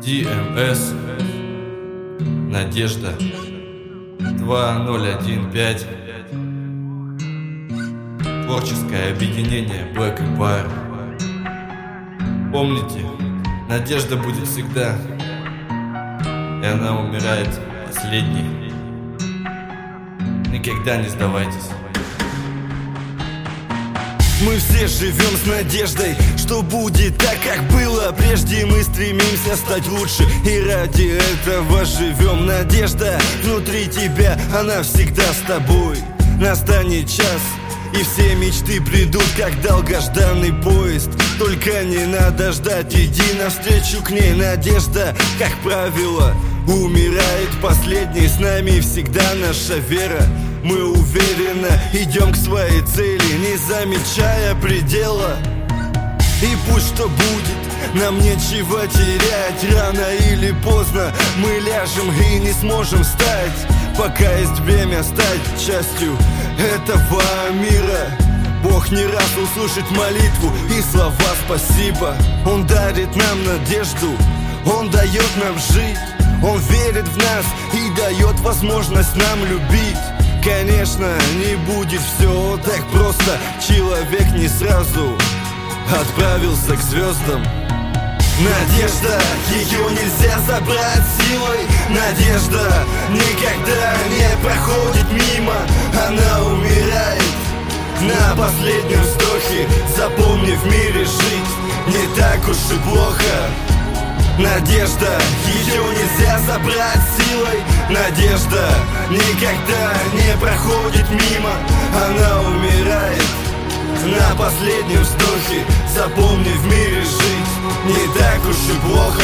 DMS, Надежда 2015. Творческое объединение Black Empire. Помните, надежда будет всегда, и она умирает последней. Никогда не сдавайтесь. Мы все живем с надеждой, что будет так, как было прежде. Мы стремимся стать лучше, и ради этого живем. Надежда внутри тебя, она всегда с тобой. Настанет час, и все мечты придут, как долгожданный поезд. Только не надо ждать, иди навстречу к ней. Надежда, как правило, умирает последней. С нами всегда наша вера. Мы уверенно идем к своей цели, не замечая предела. И пусть что будет, нам нечего терять. Рано или поздно мы ляжем и не сможем встать, пока есть время стать частью этого мира. Бог не раз услышит молитву и слова спасибо. Он дарит нам надежду, Он дает нам жить. Он верит в нас и дает возможность нам любить. Конечно, не будет все так просто. Человек не сразу отправился к звездам. Надежда, ее нельзя забрать силой. Надежда никогда не проходит мимо. Она умирает на последнем вздохе. Запомни, в мире жить не так уж и плохо. Надежда, ее нельзя забрать силой. Надежда никогда не проходит мимо. Она умирает на последнем вздохе. Запомни, в мире жить не так уж и плохо.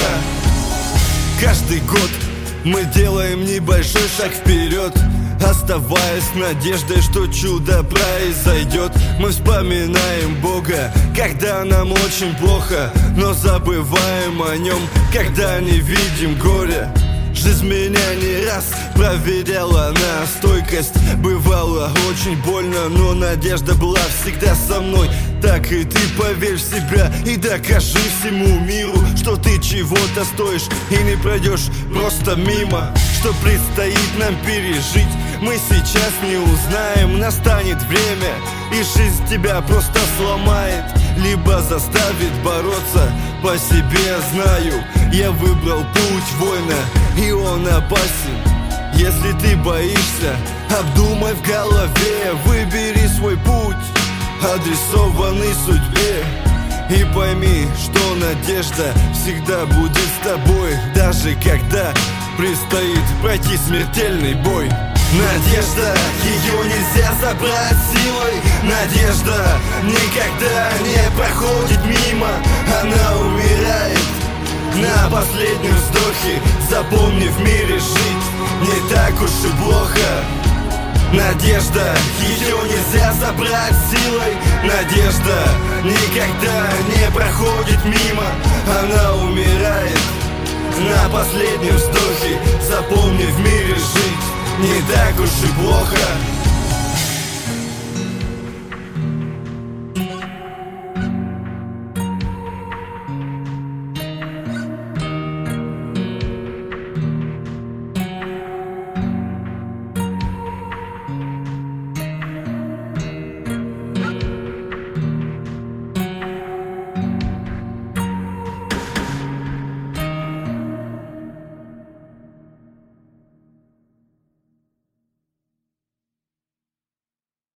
Каждый год мы делаем небольшой шаг вперед, оставаясь с надеждой, что чудо произойдет. Мы вспоминаем Бога, когда нам очень плохо, но забываем о нем, когда не видим горя. Жизнь меня не раз проверяла на стойкость. Бывало очень больно, но надежда была всегда со мной. Так и ты поверь в себя и докажи всему миру, что ты чего-то стоишь и не пройдешь просто мимо. Что предстоит нам пережить, мы сейчас не узнаем. Настанет время, и жизнь тебя просто сломает, либо заставит бороться. По себе знаю, я выбрал путь воина, и он опасен. Если ты боишься, обдумай в голове, выбери свой путь, адресованный судьбе. И пойми, что надежда всегда будет с тобой, даже когда предстоит пройти смертельный бой. Надежда, ее нельзя забрать силой. Надежда никогда не проходит мимо. Она умирает на последнем вздохе. Запомни, в мире жить не так уж и плохо. Надежда, ее нельзя забрать силой. Надежда никогда не проходит мимо. Она умирает на последнем вздохе. Запомни, в мире жить не так уж и плохо.